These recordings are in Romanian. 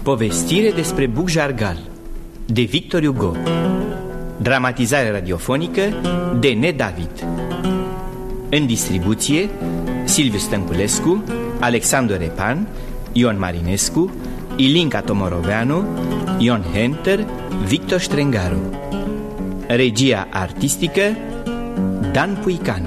Povestire despre Bucjargal de Victor Hugo. Dramatizare radiofonică de Ne David. În distribuție Silviu Stănculescu, Alexandru Repan, Ion Marinescu, Ilinca Tomoroveanu, Ion Henter, Victor Strengaru. Regia artistică Dan Puican.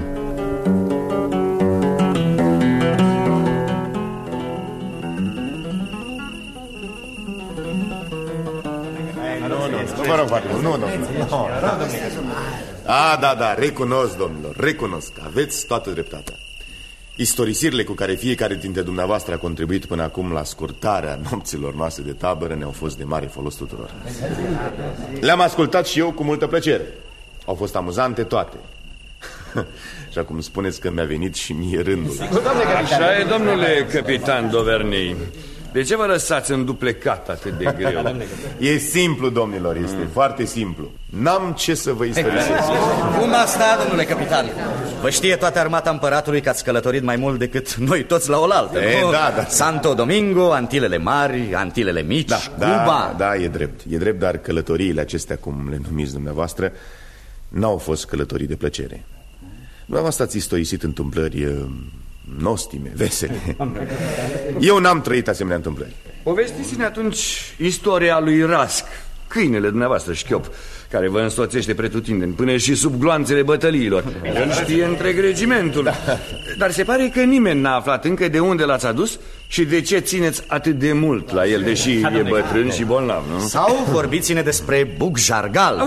Da, recunosc, domnilor, recunosc. Aveți toată dreptatea. Istorisirile cu care fiecare dintre dumneavoastră a contribuit până acum la scurtarea nopților noastre de tabără ne-au fost de mare folos tuturor. Le-am ascultat și eu cu multă plăcere. Au fost amuzante toate. Și acum spuneți că mi-a venit și mie rândul. Așa e, domnule capitan Dovernei. De ce vă lăsați înduplecat atât de greu? E simplu, domnilor, este foarte simplu. N-am ce să vă istorisesc. Cum asta, domnule capitan? Vă știe toată armata împăratului că ați călătorit mai mult decât noi toți la oaltă. Da. Santo Domingo, Antilele Mari, Antilele Mici, Cuba. Da, e drept, dar călătoriile acestea, cum le numiți dumneavoastră, n-au fost călătorii de plăcere. Dumneavoastră ați istorisit întâmplări nostime, vesele. Eu n-am trăit asemenea întâmplări. Povestiți-ne atunci istoria lui Rask, câinele dumneavoastră șchiop, care vă însoțește pretutindeni până și sub gloanțele bătăliilor. El știe întreg regimentul. Dar se pare că nimeni n-a aflat încă de unde l-ați adus și de ce țineți atât de mult la el, deși e bătrân și bolnav, nu? Sau vorbiți-ne despre Bucjargal.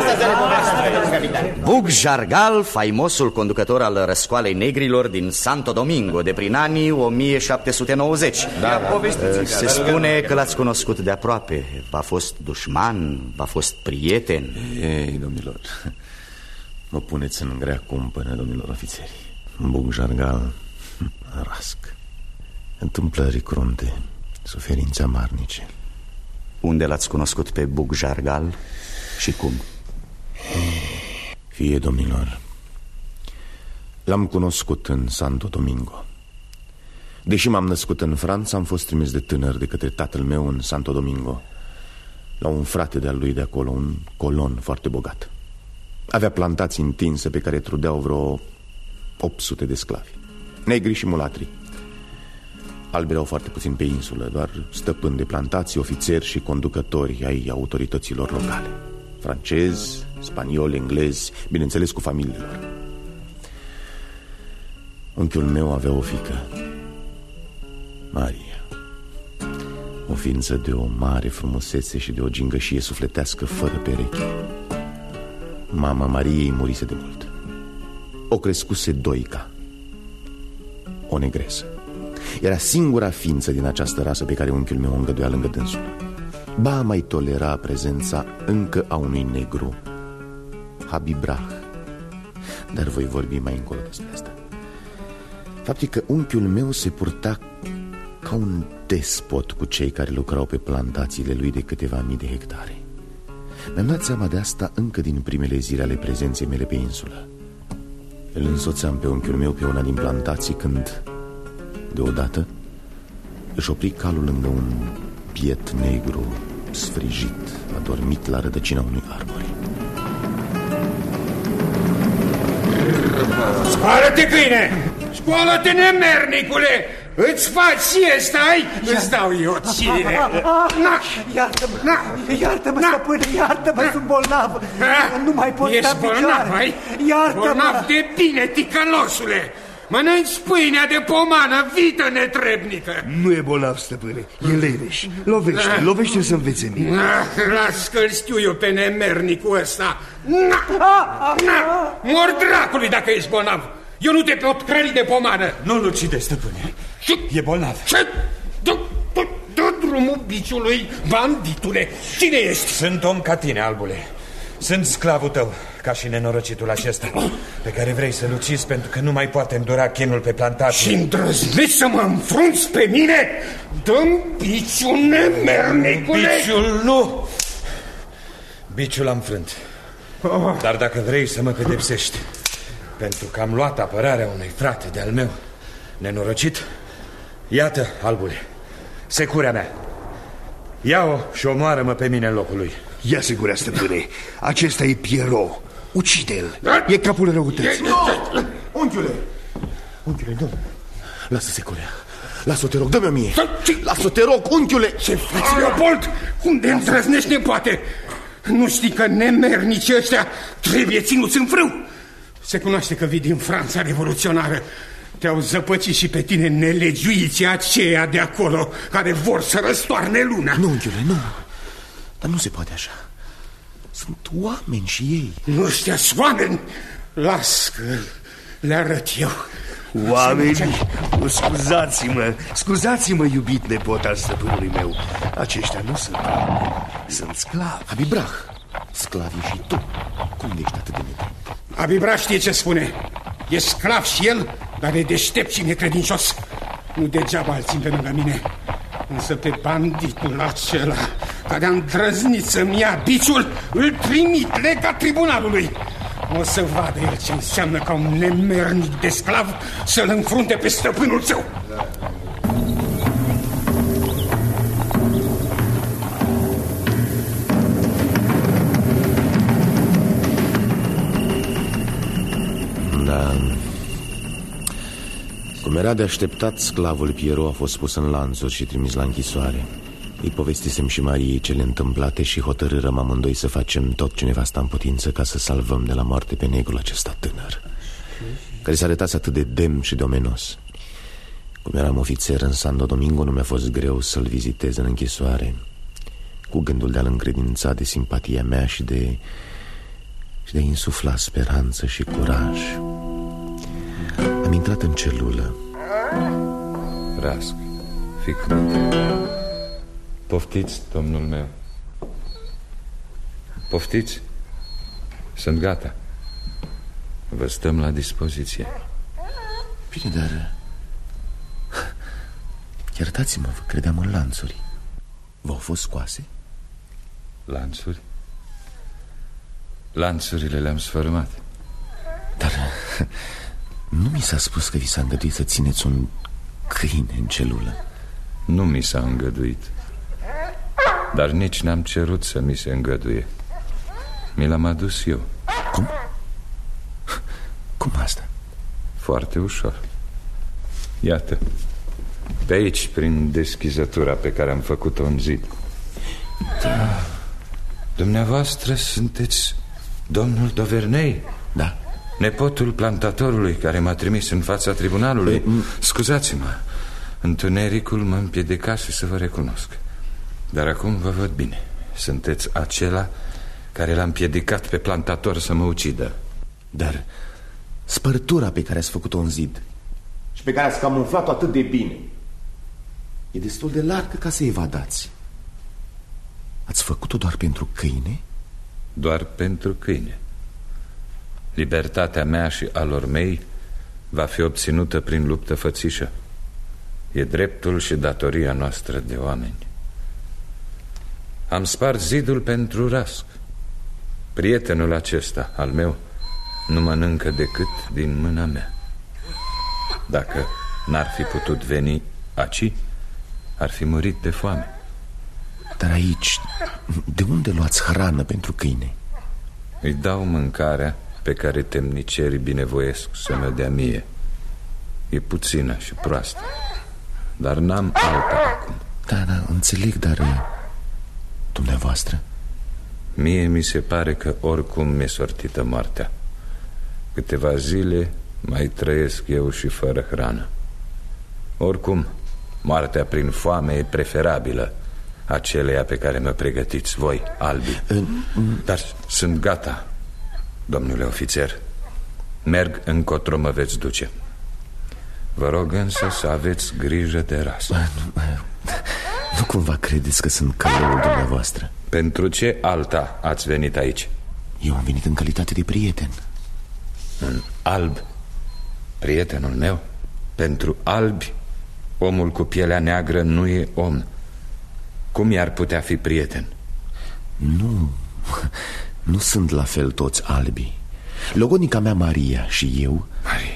Bucjargal, faimosul conducător al răscoalei negrilor din Santo Domingo de prin anii 1790. Se spune că l-ați cunoscut de aproape. V-a fost dușman, v-a fost prieten. Ei, domnilor, mă puneți în grea cumpănă, domnilor ofițeri. Bucjargal, Rask, întâmplări crunte, suferințe amarnice. Unde l-ați cunoscut pe Bucjargal și cum? Fie, domnilor, l-am cunoscut în Santo Domingo. Deși m-am născut în Franța, am fost trimis de tânăr de către tatăl meu în Santo Domingo, la un frate de-al lui de acolo, un colon foarte bogat. Avea plantații întinse pe care trudeau vreo 800 de sclavi, negri și mulatri. Albi erau foarte puțini pe insulă, doar stăpâni de plantații, ofițeri și conducători ai autorităților locale, francezi, spanioli, englezi, bineînțeles cu familiilor. Unchiul meu avea o fiică, Maria, o ființă de o mare frumusețe și de o gingășie sufletească fără pereche. Mama Mariei murise de mult. O crescuse Doica, o negresă. Era singura ființă din această rasă pe care unchiul meu o îngăduia lângă dânsul. Ba mai tolera prezența încă a unui negru, Habibrah. Dar voi vorbi mai încolo despre asta. Faptul că unchiul meu se purta ca un despot cu cei care lucrau pe plantațiile lui de câteva mii de hectare. Mi-am dat seama de asta încă din primele zile ale prezenței mele pe insulă. Îl însoțeam pe unchiul meu pe una din plantații când, deodată, își opri calul lângă un biet negru sfrijit, adormit la rădăcina unui arbore. Scoală-te, câine! Scoală-te, nemernicule! Îți faci siesta, ai? Îți dau eu ție. Iartă-mă, stăpâne, iartă-mă, sunt bolnav. Nu mai pot sta în picioare. Iartă-mă. Bolnav de bine, ticălosule. Mănânci pâinea de pomană, vită netrebnică. Nu e bolnav, stăpâne, e leneș. Lovește să învețe mie. Las-că-l știu eu pe nemernicul ăsta. Mor dracului dacă ești bolnav. Eu nu te pot hrăni de pomană. Nu-l ucide, stăpâne. E bolnav. Ce? Dă drumul biciului, banditule. Cine ești? Sunt om ca tine, albule. Sunt sclavul tău, ca și nenorocitul acesta, pe care vrei să-l ucizi pentru că nu mai poate îndura chinul pe plantație. Și îndrăznești să mă înfrunți pe mine? Dă-mi biciul, nemernicule. Biciul nu. Biciul am frânt. Dar dacă vrei să mă pedepsești pentru că am luat apărarea unui frate de-al meu nenorocit, iată, albule, securea mea. Ia-o și omoară-mă pe mine în locul lui. Ia să gurea, stăpâne. Acesta e Pierrot. Ucide-l. E capul răutății. Unchiule, nu. Lasă-se, Corea. Lasă-o, te rog, dă-mi-o mie. Lasă-o, te rog, unchiule. Ce faci, Leopold? Unde îndrăznești, nepoate? Nu știi că nemernicii ăștia trebuie ținuți în frâu? Se cunoaște că vii din Franța revoluționară. Te-au zăpăcit și pe tine nelegiuiții aceia de acolo, care vor să răstoarne luna. Nu, unchiule, nu. Dar nu se poate așa. Sunt oameni și ei. Nu știați oameni? Las că le arăt eu. Oameni, scuzați-mă, iubit nepot al stăpânului meu. Aceștia nu sunt oameni, sunt sclavi. Abibrah, sclavii și tu. Cum ești atât de nedrept? Abibrah știe ce spune. E sclav și el, dar e deștept și necredincios. Nu degeaba îl țin pe lângă mine. Însă pe banditul acela care a îndrăznit să-mi ia biciul, îl trimit legat tribunalului. O să vadă el ce înseamnă ca un nemernic de sclav să-l înfrunte pe stăpânul său. Da. Cum era de așteptat, sclavul Pierrot a fost pus în lanțuri și trimis la închisoare. Îi povestisem și Mariei cele întâmplate și hotărârăm amândoi să facem tot ce ne va sta în putință ca să salvăm de la moarte pe negrul acesta tânăr, care s-a arătat atât de demn și de omenos. Cum eram ofițer în Santo Domingo, nu mi-a fost greu să-l vizitez în închisoare, cu gândul de a-l încredința de simpatia mea și de a insufla speranță și curaj. Am intrat în celulă. Rask, fică. Poftiți, domnul meu. Poftiți? Sunt gata. Vă stăm la dispoziție. Bine, dar... iertați-mă, vă credeam în lanțuri. V-au fost scoase? Lanțuri? Lanțurile le-am sfărâmat. Dar nu mi s-a spus că vi s-a îngăduit să țineți un câine în celulă. Nu mi s-a îngăduit. Dar nici n-am cerut să mi se îngăduie. Mi l-am adus eu. Cum? Cum asta? Foarte ușor. Iată, pe aici, prin deschizătura pe care am făcut-o în zid. Da. Dumneavoastră sunteți domnul Dovernei? Da. Nepotul plantatorului care m-a trimis în fața tribunalului. Scuzați-mă, întunericul mă împiedicase să vă recunosc. Dar acum vă văd bine. Sunteți acela care l-a împiedicat pe plantator să mă ucidă. Dar spărtura pe care ați făcut-o în zid și pe care ați camuflat-o atât de bine e destul de largă ca să evadați. Ați făcut-o doar pentru câine? Doar pentru câine. Libertatea mea și a lor mei va fi obținută prin luptă fățișă. E dreptul și datoria noastră de oameni. Am spart zidul pentru Rask. Prietenul acesta, al meu, nu mănâncă decât din mâna mea. Dacă n-ar fi putut veni aici, ar fi murit de foame. Dar aici, de unde luați hrană pentru câine? Îi dau mâncarea pe care temnicerii binevoiesc să mă dea mie. E puțină și proastă, dar n-am alta acum. Da, înțeleg, dar dumneavoastră? Mie mi se pare că oricum mi-e sortită moartea. Câteva zile mai trăiesc eu și fără hrană. Oricum, moartea prin foame e preferabilă aceleia pe care mă pregătiți voi, albii. Dar sunt gata, domnule ofițer. Merg încotro mă veți duce. Vă rog însă să aveți grijă de rasă. Nu cumva credeți că sunt călăul dumneavoastră? Pentru ce alta ați venit aici? Eu am venit în calitate de prieten. Un alb, prietenul meu? Pentru albi, omul cu pielea neagră nu e om. Cum i-ar putea fi prieten? Nu sunt la fel toți albii. Logodnica mea Maria și eu... Maria?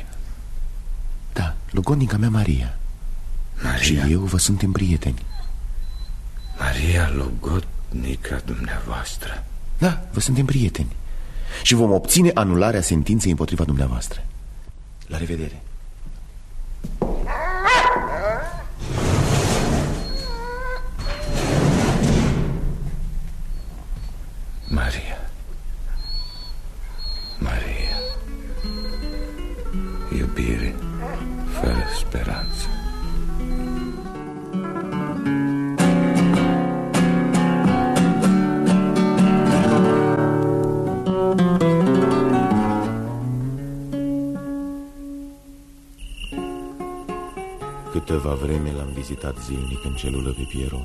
Da, logodnica mea Maria. Și eu vă suntem prieteni. Maria Logodnica dumneavoastră. Da, vă suntem prieteni și vom obține anularea sentinței împotriva dumneavoastră. La revedere. Maria, Maria, iubire fără speranță. Câteva vreme l-am vizitat zilnic în celulă pe Piero.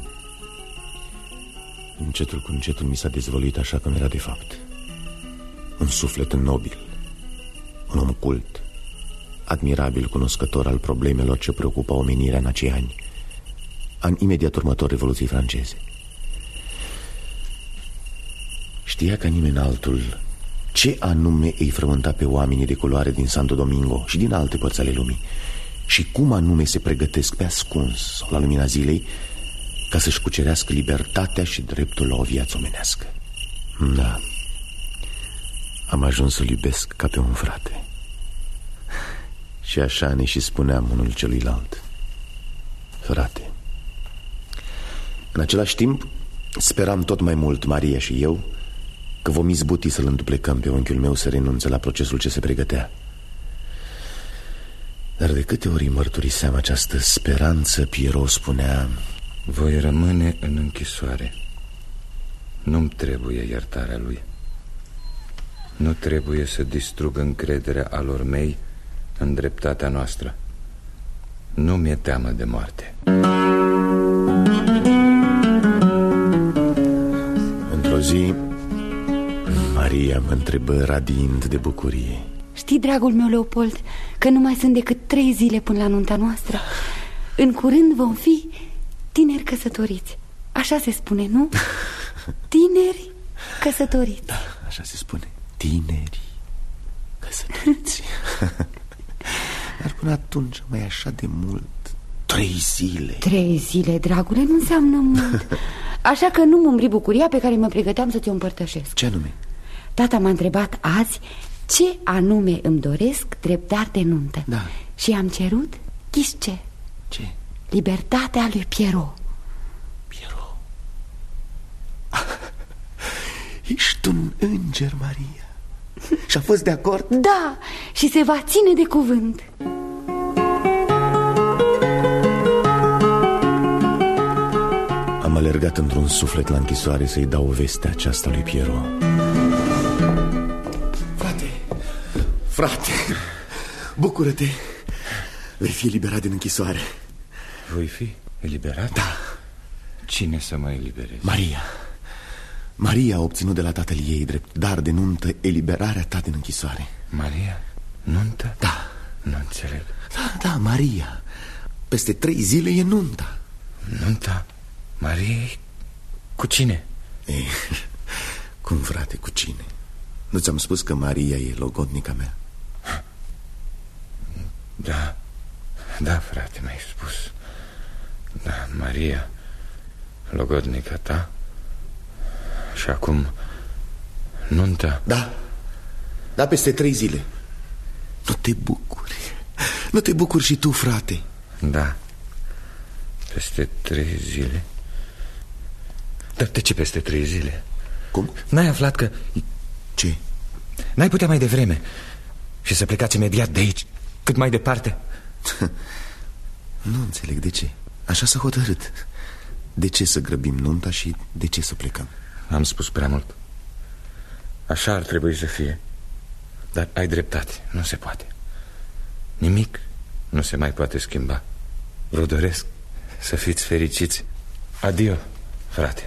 Încetul cu încetul mi s-a dezvăluit așa cum era de fapt. Un suflet nobil, un om cult, admirabil cunoscător al problemelor ce preocupa omenirea în acei ani imediat următor Revoluției franceze. Știa ca nimeni altul ce anume îi frământa pe oamenii de culoare din Santo Domingo și din alte părți ale lumii și cum anume se pregătesc pe ascuns sau la lumina zilei ca să-și cucerească libertatea și dreptul la o viață omenească. Da, am ajuns să-l iubesc ca pe un frate. Și așa ne și spuneam unul celuilalt: frate. În același timp, speram tot mai mult, Maria și eu, că vom izbuti să-l înduplecăm pe unchiul meu să renunțe la procesul ce se pregătea. Dar de câte ori mărturiseam această speranță, Piero spunea: voi rămâne în închisoare. Nu-mi trebuie iertarea lui. Nu trebuie să distrugă încrederea alor mei în dreptatea noastră. Nu mi-e teamă de moarte. Într-o zi, Maria mă întrebă radiind de bucurie: știi, dragul meu Leopold, că nu mai sunt decât 3 zile până la nunta noastră. În curând vom fi tineri căsătoriți. Așa se spune, nu? Tineri căsătoriți. Da, așa se spune. Tineri căsătoriți. Dar până atunci mai așa de mult. 3 zile. 3 zile, dragule, nu înseamnă mult. Așa că nu-mi umbri bucuria pe care mă pregăteam să ți-o împărtășesc. Ce anume? Tata m-a întrebat azi ce anume îmi doresc drept dar de nuntă. Da. Și am cerut, ghiși ce? Ce? Libertatea lui Piero. Piero? Ești un înger, Maria. Și-a fost de acord? Da, și se va ține de cuvânt. Am alergat într-un suflet la închisoare să-i dau vestea aceasta lui Piero. Frate, bucură-te. Vei fi eliberat din închisoare. Voi fi eliberat? Da. Cine să mă elibereze? Maria a obținut de la tatăl ei drept dar de nuntă eliberarea ta din închisoare. Maria? Nuntă? Da. Nu înțeleg. Da, Maria. Peste 3 zile e nunta. Nunta? Maria? Cu cine? Cum, frate, cu cine? Nu ți-am spus că Maria e logodnica mea? Da, frate, mi-ai spus. Da, Maria, logodnica ta. Și acum nunta? Da, peste 3 zile. Nu te bucuri și tu, frate? Da, peste 3 zile. Dar de ce peste 3 zile? Cum? N-ai aflat că... Ce? N-ai putea mai devreme și să plecați imediat de aici, cât mai departe? Nu înțeleg de ce. Așa s-a hotărât. De ce să grăbim nunta și de ce să plecăm? Am spus prea mult. Așa ar trebui să fie. Dar ai dreptate, nu se poate. Nimic nu se mai poate schimba. Vă doresc să fiți fericiți. Adio, frate.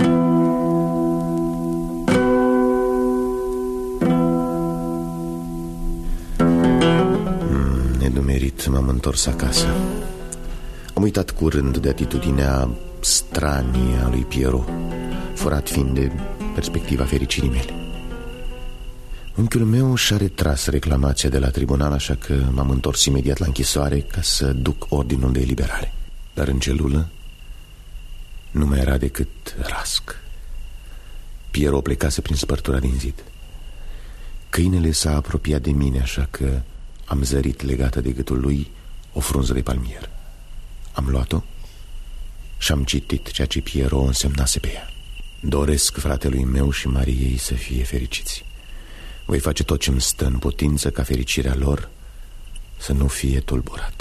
Nedumerit m-am întors acasă. Am uitat curând de atitudinea stranie a lui Piero, furat fiind de perspectiva fericirii mele. Unchiul meu și-a retras reclamația de la tribunal, așa că m-am întors imediat la închisoare ca să duc ordinul de eliberare. Dar în celulă Nu mai era decât Rask. Pierrot plecase prin spărtura din zid. Câinele s-a apropiat de mine, așa că am zărit legată de gâtul lui o frunză de palmier. Am luat-o și am citit ceea ce Pierrot însemnase pe ea. Doresc fratelui meu și Mariei să fie fericiți. Voi face tot ce-mi stă în putință ca fericirea lor să nu fie tulburată.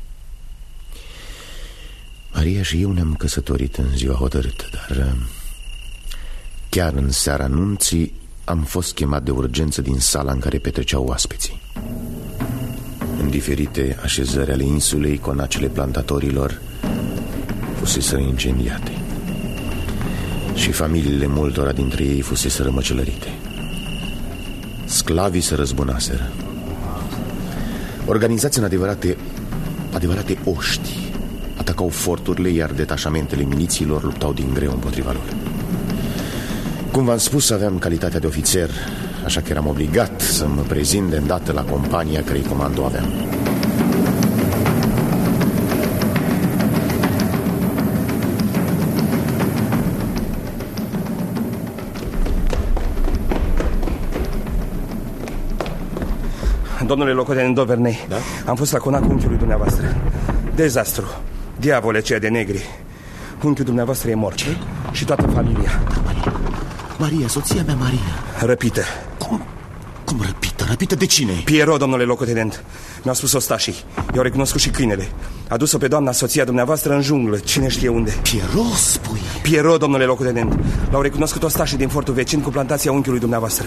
Maria și eu ne-am căsătorit în ziua hotărâtă, dar chiar în seara nunții am fost chemat de urgență din sala în care petreceau oaspeții. În diferite așezări ale insulei, conacele plantatorilor fuseseră incendiate și familiile multora dintre ei fuseseră măcelărite. Sclavii se răzbunaseră, organizați în adevărate oști, atacau forturile, iar detașamentele milițiilor luptau din greu împotriva lor. Cum v-am spus, aveam calitatea de ofițer, așa că eram obligat să mă prezint de îndată la compania cărei comando aveam. Domnule locotenent Doverney, da? Am fost la conacul unchiului dumneavoastră. Dezastru. Diavole, ceea de negri. Unchiul dumneavoastră e mort și toată familia. Maria, soția mea, Maria. Răpită. Cum răpită? Răpită de cine? Pierrot, domnule locotenent. Mi-au spus ostașii. I-au recunoscut și câinele. A dus-o pe doamna soția dumneavoastră în junglă, cine știe unde. Pierrot, spui? Pierrot, domnule locotenent. L-au recunoscut ostașii din fortul vecin cu plantația unchiului dumneavoastră.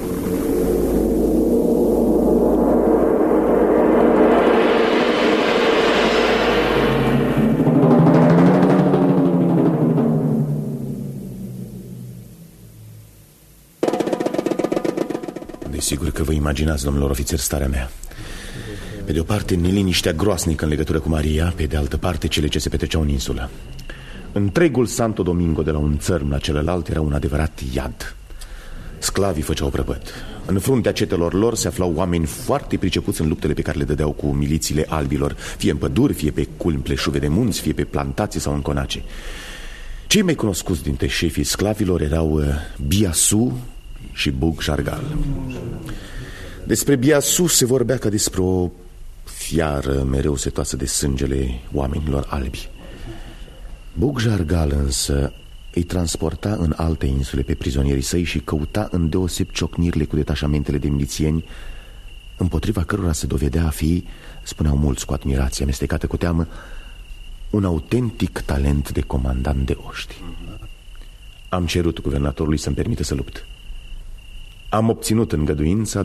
Sigur că vă imaginați, domnilor ofițeri, starea mea. Pe de o parte, neliniștea groasnică în legătură cu Maria, pe de altă parte, cele ce se petreceau în insulă. Întregul Santo Domingo, de la un țărm la celălalt, era un adevărat iad. Sclavii făceau prăpăd. În fruntea cetelor lor se aflau oameni foarte pricepuți în luptele pe care le dădeau cu milițiile albilor, fie în păduri, fie pe culmi pleșuve de munți, fie pe plantații sau în conace. Cei mai cunoscuți dintre șefii sclavilor erau Biasu și Bug Jargal. Despre Biasu se vorbea ca despre o fiară mereu setoasă de sângele oamenilor albi. Bug Jargal însă îi transporta în alte insule pe prizonierii săi și căuta îndeoseb ciocnirile cu detașamentele de milițieni, împotriva cărora se dovedea a fi, spuneau mulți cu admirație amestecată cu teamă, un autentic talent de comandant de oști. Am cerut guvernatorului să-mi permită să lupt. Am obținut îngăduința,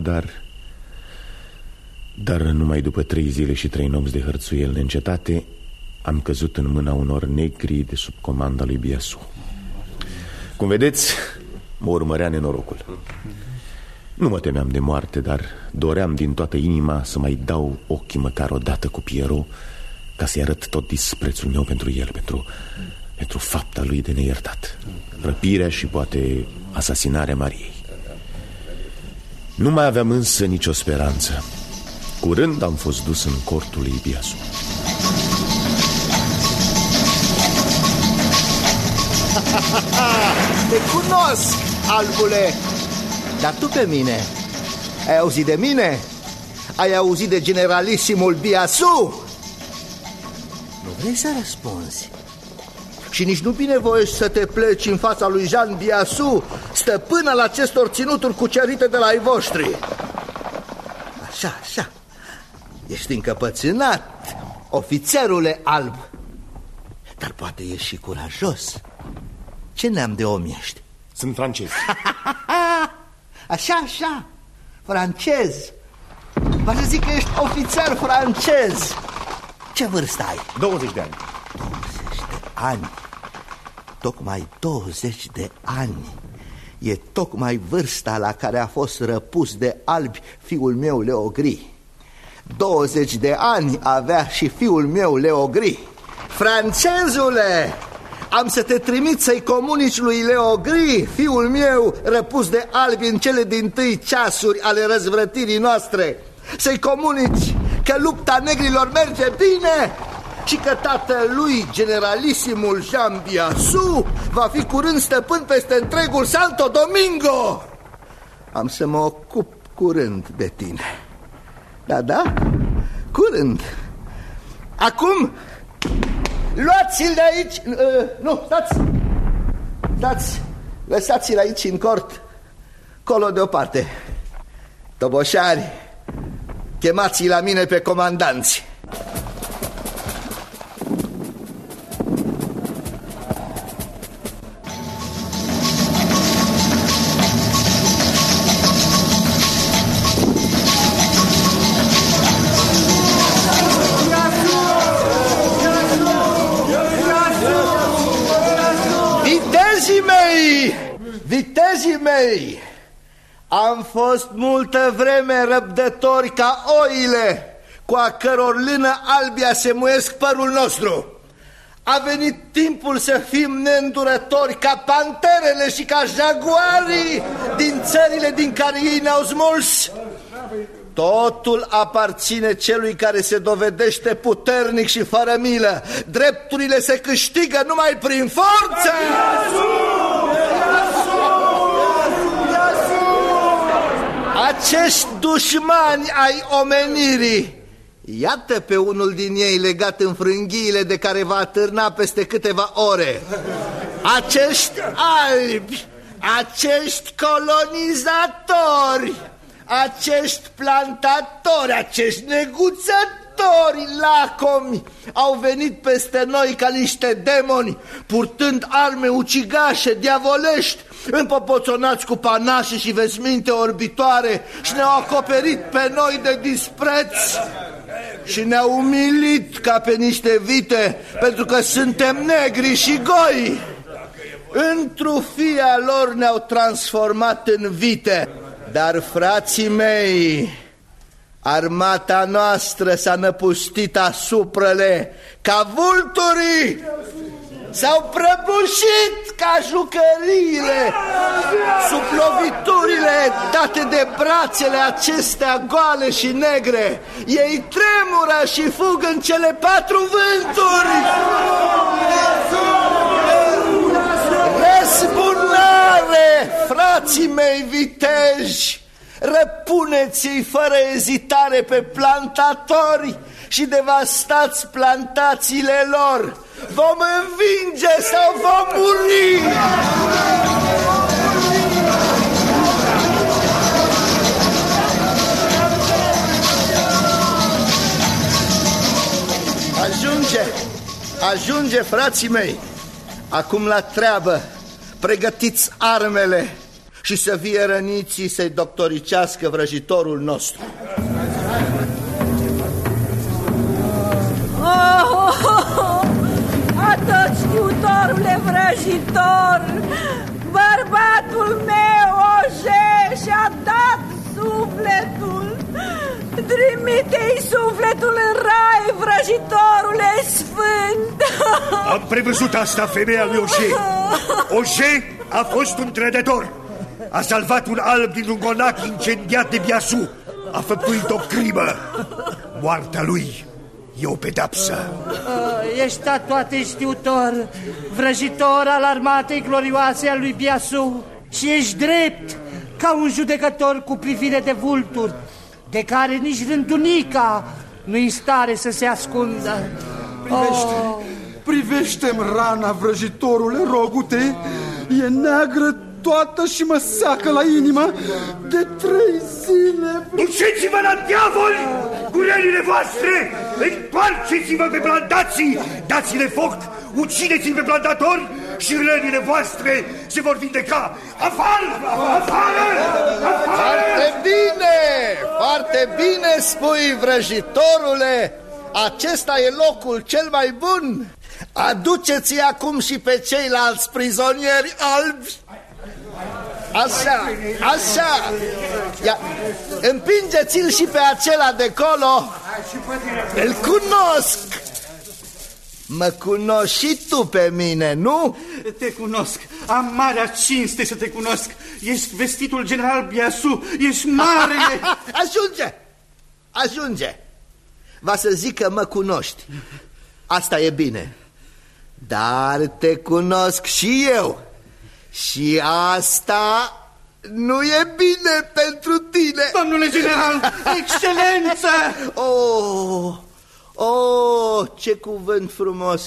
dar numai după 3 zile și 3 nopți de hărțuieli neîncetate am căzut în mâna unor negri de sub comanda lui Biasu. Cum vedeți, mă urmărea nenorocul. Nu mă temeam de moarte, dar doream din toată inima să mai dau ochii măcar o dată cu Pierrot, ca să-i arăt tot disprețul meu pentru el, pentru fapta lui de neiertat, răpirea și poate asasinarea Mariei. Nu mai aveam însă nicio speranță. Curând am fost dus în cortul lui Biasu. Te cunosc, albule. Dar tu pe mine ai auzit de mine? Ai auzit de generalisimul Biasu? Nu vrei să răspunzi. Și nici nu binevoiești să te pleci în fața lui Jean Biasu, stăpân al acestor ținuturi cucerite de la ai voștri. Așa. Ești încăpățânat, ofițerule alb. Dar poate ești și curajos. Ce neam de om ești? Sunt francez. Așa, francez. Va să zic că ești ofițer francez. Ce vârstă ai? 20 de ani. 20 de ani. Tocmai 20 de ani. E tocmai vârsta la care a fost răpus de albi fiul meu Leogri. 20 de ani avea și fiul meu Leogri. Francezule, am să te trimit să-i comunici lui Leogri, fiul meu răpus de albi în cele dintâi ceasuri ale răzvrătirii noastre. Să-i comunici că lupta negrilor merge bine ci că tatălui, generalisimul Jean Biasu, va fi curând stăpân peste întregul Santo Domingo. Am să mă ocup curând de tine. Da, curând. Acum, luați-l de aici. Nu, stați. Lăsați-l aici în cort, colo deoparte. Toboșari, chemați-i la mine pe comandanți. Vitezii mei, am fost multă vreme răbdători ca oile, cu a căror lână albia se muiesc părul nostru. A venit timpul să fim neîndurători ca panterele și ca jaguarii din țările din care ei ne-au smuls. Totul aparține celui care se dovedește puternic și fără milă. Drepturile se câștigă numai prin forță. Acești dușmani ai omenirii, iată pe unul din ei legat în frânghiile de care va atârna peste câteva ore. Acești albi, acești colonizatori, acești plantatori, acești neguțători lacomi au venit peste noi ca niște demoni, purtând arme ucigașe, diavolești, împopoțonați cu panașe și veșminte orbitoare, și ne-au acoperit pe noi de dispreț și ne-au umilit ca pe niște vite, pentru că suntem negri și goi. Într-o fia lor ne-au transformat în vite. Dar, frații mei, armata noastră s-a năpustit asupra-le ca vulturii. S-au prăbușit ca jucăriile sub loviturile date de brațele acestea goale și negre. Ei tremură și fug în cele patru vânturi. Răzbunare, frații mei viteji! Răpuneți-i fără ezitare pe plantatori și devastați plantațiile lor. Vom învinge sau vom muri! Ajunge, frații mei. Acum la treabă. Pregătiți armele și să vie răniții să-i doctoricească vrăjitorul nostru. Atot știutorule vrăjitor, bărbatul meu Oje și-a dat sufletul. Trimite-i sufletul în rai, vrăjitorule sfânt. Am prevăzut asta, femeia lui Oje. Oje a fost un trădător. A salvat un alb dintr-un conac incendiat de Biasu. A făptuit o crimă. Moartea lui e o pedapsă. Ești toate știutor, vrăjitor al armatei glorioase a lui Biasu, și ești drept ca un judecător cu privire de vulturi, de care nici rândunica nu-i stare să se ascundă. Privește-mi rana, vrăjitorule, rogu-te. E neagră toată și mă seacă la inimă de 3 zile. Duceți-vă la diavol cu rănile voastre! Întoarceți-vă pe plantații, dați-le foc, ucideți-l pe plantatori și rănile voastre se vor vindeca. Afară! Afară! Foarte bine! Foarte bine spui, vrăjitorule! Acesta e locul cel mai bun! Aduceți-i acum și pe ceilalți prizonieri albi. Așa. Ia, împingeți-l și pe acela de colo. Îl cunosc. Mă cunoști și tu pe mine, nu? Te cunosc, am marea cinste să te cunosc. Ești vestitul general Biasu, ești marele. Ajunge. Va să zic că mă cunoști. asta e bine. Dar te cunosc și eu. Și asta nu e bine pentru tine. Domnule general, excelență! Oh, ce cuvânt frumos!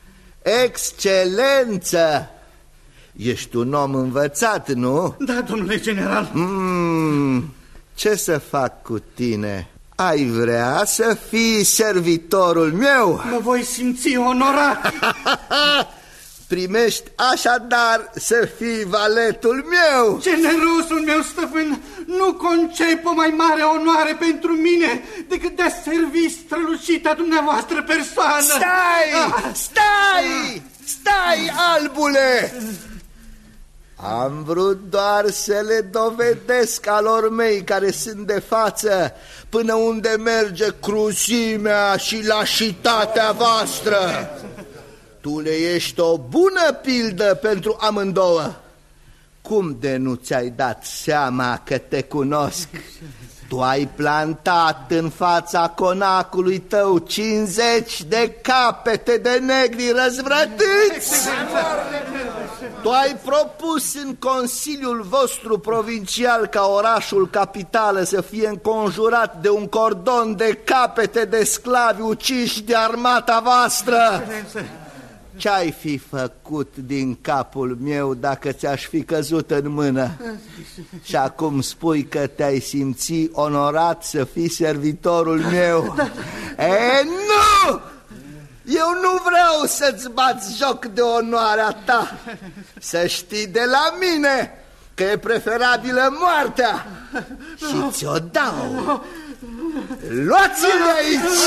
Excelență! Ești un om învățat, nu? Da, domnule general. Ce să fac cu tine? Ai vrea să fii servitorul meu? Mă voi simți onorat. Primești așadar să fii valetul meu. Generosul meu stăpân, nu concep o mai mare onoare pentru mine decât de a servi strălucita dumneavoastră persoană. Stai, albule! Am vrut doar să le dovedesc alor mei care sunt de față până unde merge cruzimea și lașitatea voastră. Tu le ești o bună pildă pentru amândouă. Cum de nu ți-ai dat seama că te cunosc? Tu ai plantat în fața conacului tău 50 de capete de negri răzvrătiți. Tu ai propus în consiliul vostru provincial ca orașul capitală să fie înconjurat de un cordon de capete de sclavi uciși de armata voastră. Ce-ai fi făcut din capul meu dacă ți-aș fi căzut în mână? Și acum spui că te-ai simți onorat să fii servitorul meu? Nu! Eu nu vreau să-ți bați joc de onoarea ta. Să știi de la mine că e preferabilă moartea. Și ți-o dau. Luați-le aici!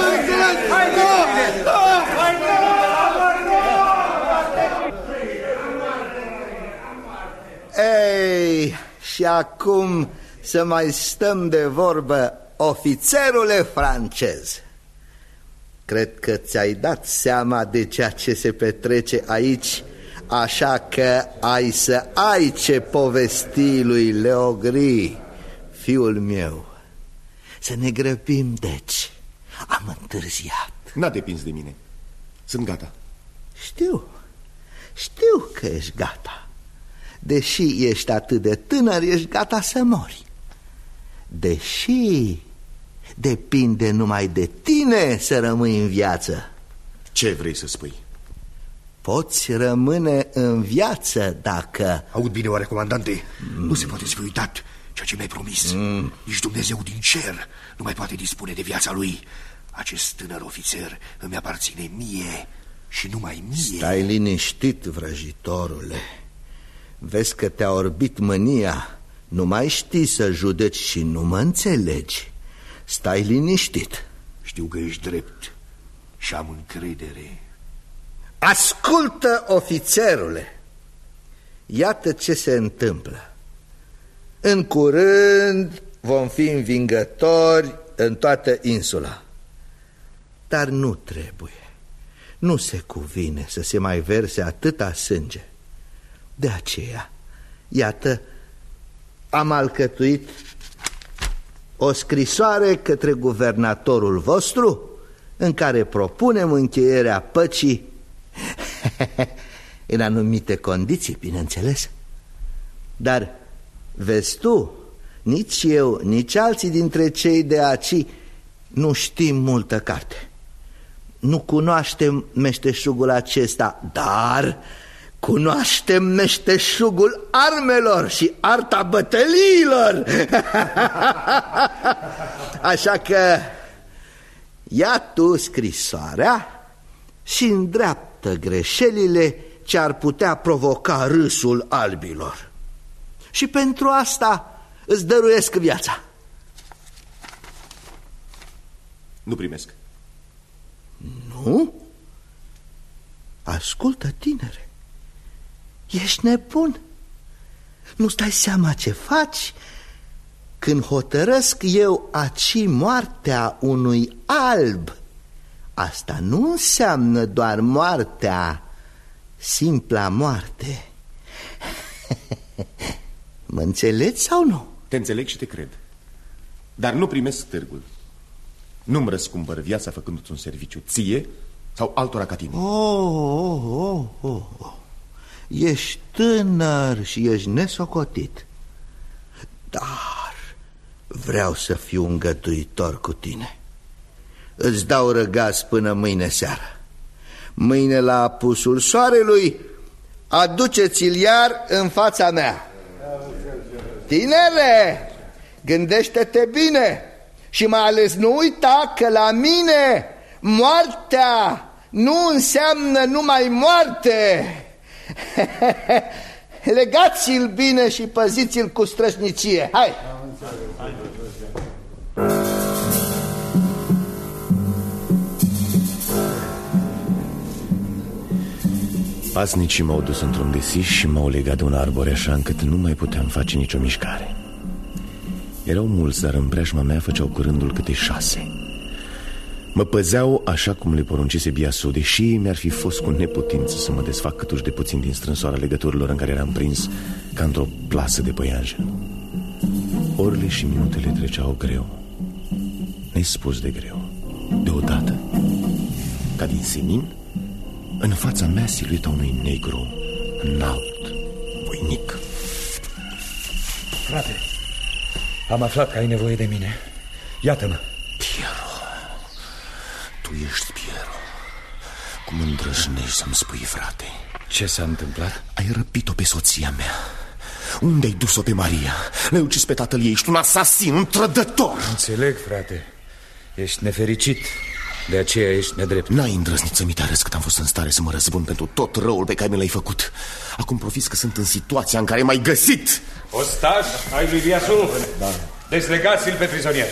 Ei, și acum să mai stăm de vorbă, ofițerule francez. Cred că ți-ai dat seama de ceea ce se petrece aici, așa că ai să ai ce povesti lui Leogri, fiul meu. Să ne grăbim, deci. Am întârziat. N-a depins de mine. Sunt gata. Știu că ești gata. Deși ești atât de tânăr, ești gata să mori. Deși depinde numai de tine să rămâi în viață. Ce vrei să spui? Poți rămâne în viață dacă... Aud bine, oare, comandante? Nu se poate să fi uitat ceea ce mi-ai promis. Nici Dumnezeu din cer nu mai poate dispune de viața lui. Acest tânăr ofițer îmi aparține mie și numai mie. Stai liniștit, vrăjitorule. Vezi că te-a orbit mânia. Nu mai știi să judeci și nu mă înțelegi. Stai liniștit. Știu că ești drept și am încredere. Ascultă, ofițerule. Iată ce se întâmplă. În curând vom fi învingători în toată insula. Dar nu trebuie. Nu se cuvine să se mai verse atâta sânge. De aceea, iată, am alcătuit o scrisoare către guvernatorul vostru în care propunem încheierea păcii în anumite condiții, bineînțeles. Dar, vezi tu, nici eu, nici alții dintre cei de aici nu știm multă carte. Nu cunoaștem meșteșugul acesta, dar cunoaștem meșteșugul armelor și arta bătăliilor. Așa că ia tu scrisoarea și îndreaptă greșelile ce ar putea provoca râsul albilor. Și pentru asta îți dăruiesc viața. Nu primesc. Nu? Ascultă, tinere. Ești nebun. Nu-ți dai seama ce faci? Când hotărăsc eu aci moartea unui alb, asta nu înseamnă doar moartea, simpla moarte. Mă înțelegi sau nu? Te înțeleg și te cred. Dar nu primesc târgul. Nu-mi răscumpăr viața făcându-ți un serviciu ție sau altora ca tine. Ești tânăr și ești nesocotit, dar vreau să fiu îngăduitor cu tine. Îți dau răgaz până mâine seară. Mâine la apusul soarelui aduceți-l iar în fața mea. Tinere, gândește-te bine și mai ales nu uita că la mine moartea nu înseamnă numai moarte. Legați-l bine și păziți-l cu strășnicie. Hai! Pasnicii m-au dus într-un desiș și m-au legat de un arbore așa încât nu mai puteam face nicio mișcare. Erau mulți, dar în preajma mea făceau cu rândul câte 6. Mă păzeau așa cum le poruncise Biasu, deși mi-ar fi fost cu neputință să mă desfac câtuși de puțin din strânsoarea legăturilor în care eram prins ca într-o plasă de păianjen. Orele și minutele treceau greu, nespus de greu. Deodată, ca din senin, în fața mea silueta unui negru înalt, voinic. Frate, am aflat că ai nevoie de mine. Iată-mă. Piero, tu ești Piero. Cum îndrăznești să-mi spui, frate? Ce s-a întâmplat? Ai răpit-o pe soția mea. Unde ai dus-o pe Maria? L-ai ucis pe tatăl ei, ești un asasin, un trădător. Înțeleg, frate. Ești nefericit. De aceea ești nedrept. N-ai îndrăznit să mi te arăți cât am fost în stare să mă răzbun pentru tot răul pe care mi l-ai făcut. Acum profiți că sunt în situația în care m-ai găsit. Ostaș ai lui Biasu, da. Dezlegați-l pe prizonier.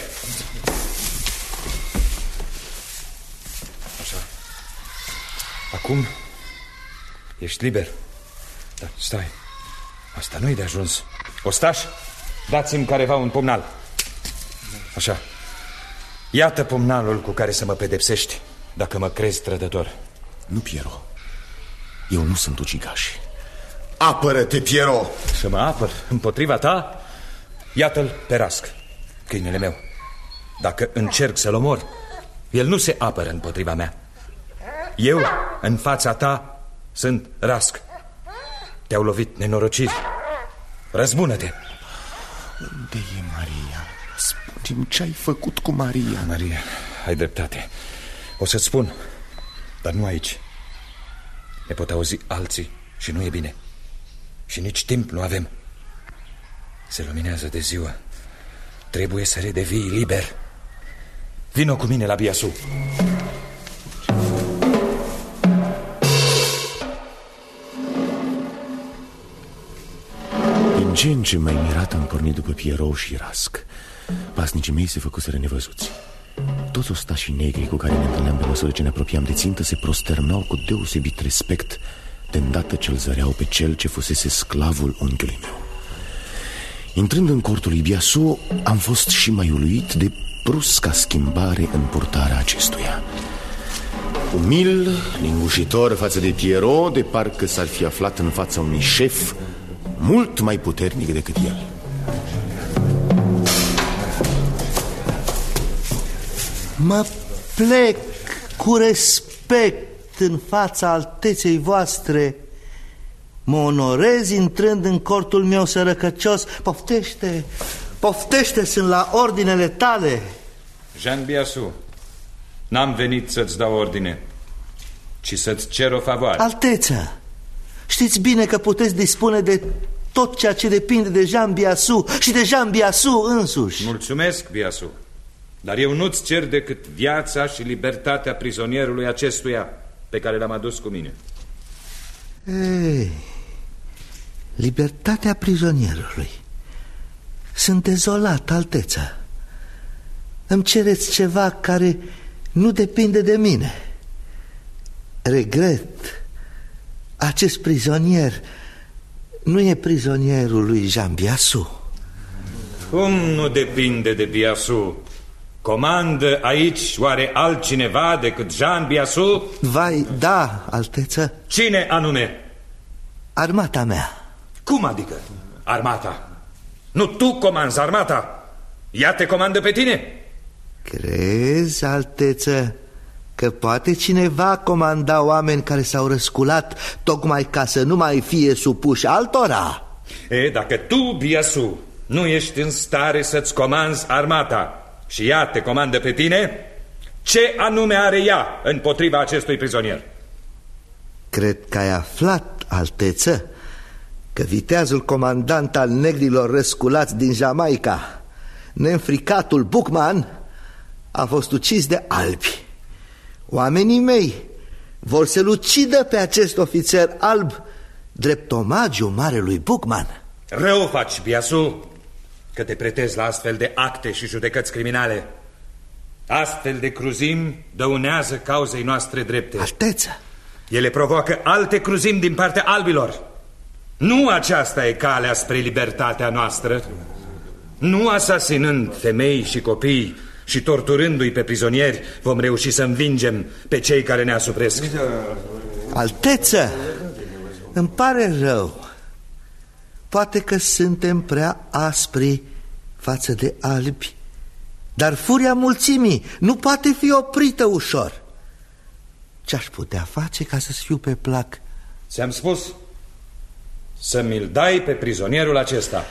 Așa. Acum ești liber. Dar stai, asta nu-i de ajuns. Ostaș, dați-mi careva un pumnal. Așa. Iată pumnalul cu care să mă pedepsești dacă mă crezi trădător. Nu, Piero. Eu nu sunt ucigaș. Apără-te, Piero! Să mă apăr împotriva ta? Iată-l pe Rasc, câinele meu. Dacă încerc să-l omor, el nu se apără împotriva mea. Eu, în fața ta, sunt Rasc. Te-au lovit nenorociri. Răzbună-te. Unde e Maria? Spune-mi ce ai făcut cu Maria. Maria, ai dreptate. O să-ți spun, dar nu aici. Ne pot auzi alții și nu e bine. Și nici timp nu avem. Se luminează de ziua. Trebuie să redevii liber. Vino cu mine la Biasu. Din ce în ce mai mirat am pornit după Piero și Rasc. Pasnicii mei se făcuseră nevăzuți. Toți ostașii negri cu care ne întâlneam pe măsură ce ne apropiam de țintă se prosternau cu deosebit respect de îndată ce-l zăreau pe cel ce fusese sclavul unchiului meu. Intrând în cortul lui Biasu, am fost și mai uluit de brusca schimbare în purtarea acestuia. Umil, lingușitor față de Piero, de parcă s-ar fi aflat în fața unui șef mult mai puternic decât el. Mă plec cu respect în fața alteței voastre. Mă onorez intrând în cortul meu sărăcăcios. Poftește, poftește, sunt la ordinele tale. Jean Biasu, n-am venit să-ți dau ordine, ci să-ți cer o favoare. Alteță, știți bine că puteți dispune de tot ceea ce depinde de Jean Biasu și de Jean Biasu însuși. Mulțumesc, Biasu, dar eu nu-ți cer decât viața și libertatea prizonierului acestuia pe care l-am adus cu mine. Ei, libertatea prizonierului. Sunt dezolat, alteță. Îmi cereți ceva care nu depinde de mine. Regret, acest prizonier nu e prizonierul lui Jean Biasu. Cum nu depinde de Biasu? Comandă aici oare altcineva decât Jean Biasu? Vai, da, alteță. Cine anume? Armata mea. Cum adică armata? Nu tu comanzi armata, ea te comandă pe tine. Crezi, alteță, că poate cineva comanda oameni care s-au răsculat tocmai ca să nu mai fie supuși altora. Dacă tu, Biasu, nu ești în stare să-ți comanzi armata și ea te comandă pe tine, ce anume are ea împotriva acestui prizonier? Cred că ai aflat, Alteță, că viteazul comandant al negrilor răsculați din Jamaica, neînfricatul Buckman, a fost ucis de albi. Oamenii mei vor să-l ucidă pe acest ofițer alb drept omagiu marelui Buckman. Rău faci, Biasu, că te pretezi la astfel de acte și judecăți criminale. Astfel de cruzimi dăunează cauzei noastre drepte. Alteță! Ele provoacă alte cruzimi din partea albilor. Nu aceasta e calea spre libertatea noastră. Nu asasinând femei și copii și torturându-i pe prizonieri vom reuși să învingem pe cei care ne asupresc. Alteță, îmi pare rău. Poate că suntem prea aspri față de albi, dar furia mulțimii nu poate fi oprită ușor. Ce-aș putea face ca să-ți fiu pe plac? Ți-am spus să mi-l dai pe prizonierul acesta.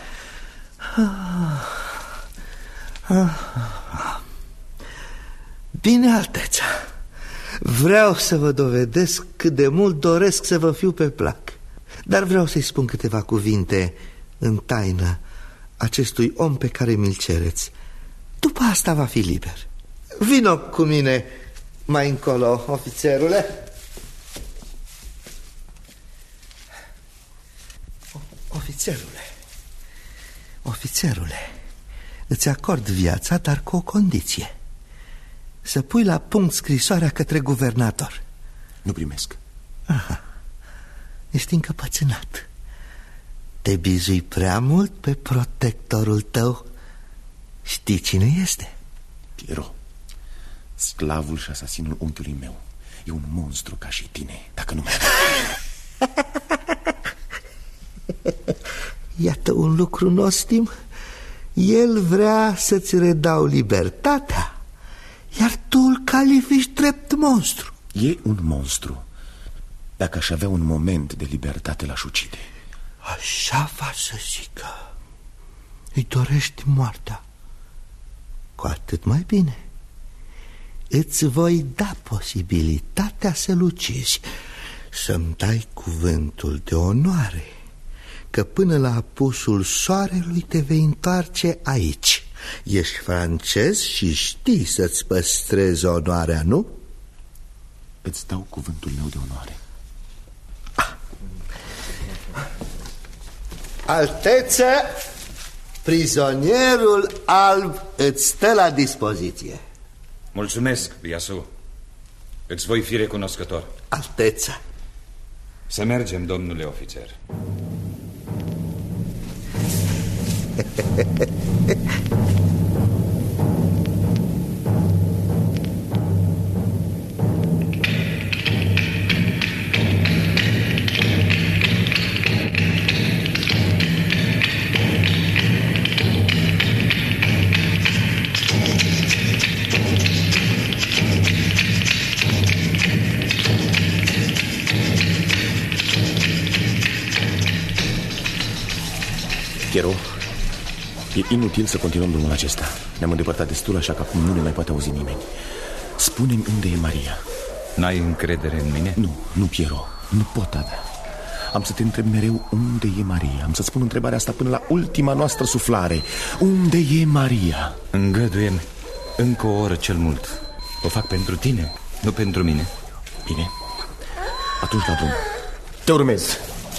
Bine, Alteța, vreau să vă dovedesc cât de mult doresc să vă fiu pe plac, dar vreau să-i spun câteva cuvinte în taină acestui om pe care mi-l cereți. După asta va fi liber. Vino cu mine mai încolo, ofițerule. Ofițerule, îți acord viața, dar cu o condiție: să pui la punct scrisoarea către guvernator. Nu primesc. Aha, ești încăpățânat. Te bizui prea mult pe protectorul tău. Știi cine este? Piero, sclavul și asasinul unchiului meu. E un monstru ca și tine, dacă nu mai... Iată un lucru nostim. El vrea să-ți redau libertatea, iar tu îl califici drept monstru. E un monstru. Dacă aș avea un moment de libertate, l-aș ucide. Așa va să zică. Îi dorești moartea. Cu atât mai bine. Îți voi da posibilitatea să-l ucizi. Să-mi dai cuvântul de onoare că până la apusul soarelui te vei întoarce aici. Ești francez și știi să-ți păstrezi onoarea, nu? Îți dau cuvântul meu de onoare. Alteță, prizonierul alb îți stă la dispoziție. Mulțumesc, Biasu. Îți voi fi recunoscător. Alteță. Să mergem, domnule ofițer. Piero, e inutil să continuăm drumul acesta. Ne-am îndepărtat destul, așa că acum nu ne mai poate auzi nimeni. Spune-mi unde e Maria. N-ai încredere în mine? Nu, Piero, nu pot avea. Am să te întreb mereu unde e Maria. Am să-ți spun întrebarea asta până la ultima noastră suflare. Unde e Maria? Îngăduie-mi încă o oră cel mult. O fac pentru tine, nu pentru mine. Bine, atunci la drum. Te urmez.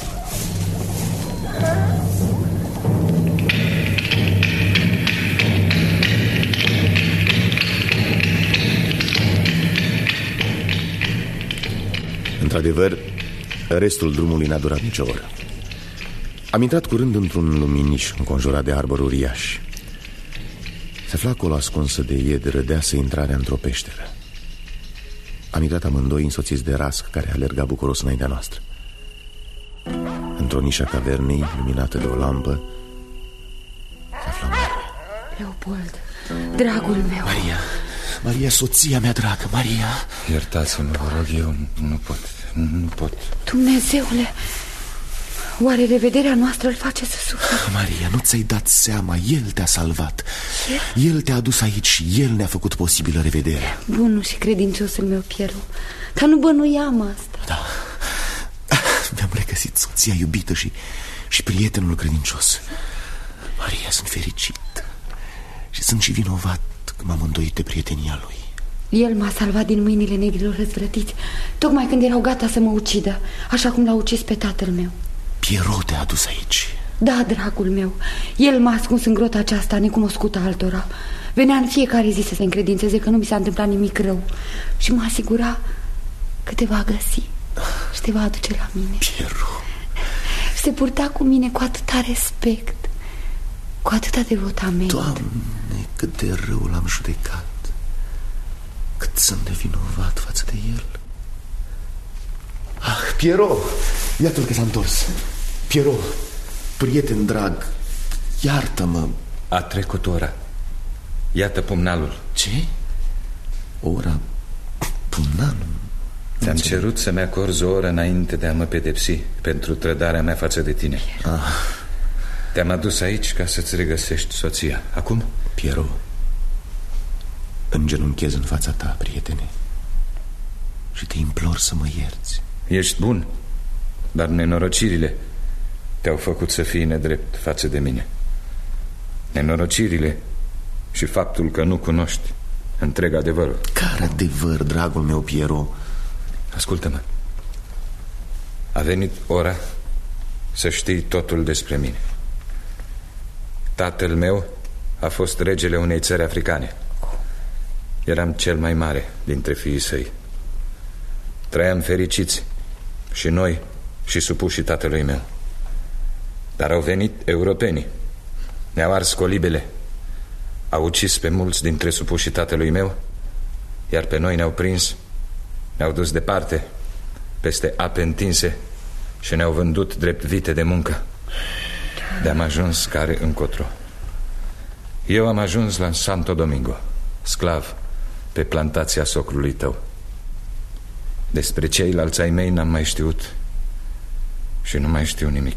Într-adevăr, restul drumului n-a durat nicio oră. Am intrat curând într-un luminiș înconjurat de arbori uriași. Se afla acolo ascunsă de ied rădeasă intrarea într-o peșteră. Am intrat amândoi însoțiți de Rasc, care alerga bucuros înaintea noastră. Într-o nișă cavernei, luminată de o lampă, se afla Maria. Leopold, dragul meu. Maria, Maria, soția mea dragă, Maria. Iertați-mă, vă rog, eu nu pot. Dumnezeule, oare revederea noastră îl face să sufere? Maria, nu ți-ai dat seama, El te-a salvat. El te-a adus aici și El ne-a făcut posibilă revederea. Bunul și credinciosul meu, Piero, dar nu bănuiam asta. Da, mi-am regăsit soția iubită și prietenul credincios. Maria, sunt fericit și sunt și vinovat că m-am îndoit de prietenia lui. El m-a salvat din mâinile negrilor răzvrătiți, tocmai când erau gata să mă ucidă, așa cum l-a ucis pe tatăl meu. Piero te-a adus aici. Da, dragul meu, el m-a ascuns în grota aceasta necunoscută altora. Venea în fiecare zi să se încredințeze că nu mi s-a întâmplat nimic rău și mă asigura că te va găsi și te va aduce la mine. Piero. Se purta cu mine cu atâta respect, cu atâta devotament. Doamne, cât de rău l-am judecat, cât sunt de vinovat față de el. Ah, Piero, iată-l că s-a întors. Piero, prieten drag, iartă-mă. A trecut ora. Iată pumnalul. Ce? Ora? Pumnalul? Ți-am cerut să-mi acorzi o oră înainte de a mă pedepsi pentru trădarea mea față de tine. Te-am adus aici ca să-ți regăsești soția. Acum? Piero, îngenunchez în fața ta, prietene, și te implor să mă ierți. Ești bun, dar nenorocirile te-au făcut să fii nedrept față de mine. Nenorocirile și faptul că nu cunoști întreg adevărul. Care adevăr, dragul meu, Piero? Ascultă-mă. A venit ora să știi totul despre mine. Tatăl meu a fost regele unei țări africane. Eram cel mai mare dintre fiii săi. Trăiam fericiți, și noi și supușii tatălui meu. Dar au venit europenii, ne-au ars colibele, au ucis pe mulți dintre supușii tatălui meu, iar pe noi ne-au prins, ne-au dus departe, peste ape întinse, și ne-au vândut drept vite de muncă. De-am ajuns care încotro. Eu am ajuns la Santo Domingo, sclav pe plantația socrului tău. Despre ceilalți ai mei n-am mai știut și nu mai știu nimic.